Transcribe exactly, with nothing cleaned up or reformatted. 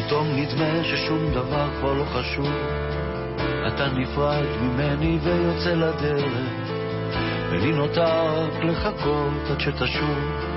פתאום נדמה ששום דבר כבר לא חשוב, אתה נפרד ממני ויוצא לדרך, ולי נותר רק לחכות עד שתשוב.